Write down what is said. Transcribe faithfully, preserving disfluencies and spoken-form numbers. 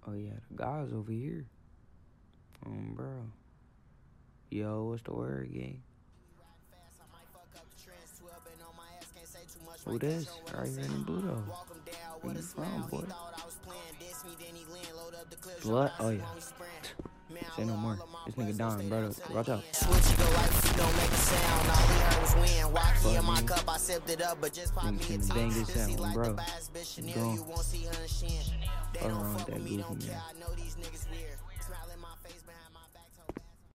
Oh yeah, the guys over here. Um, bro. Yo, what's the word, gang? Who this? Right here in the blue though. Where you from, boy? Blood? Oh yeah. Say no more. This nigga dying, brother. Watch out. Nigga finna bang this out, bro. Gone. Fuck around with that goofy man.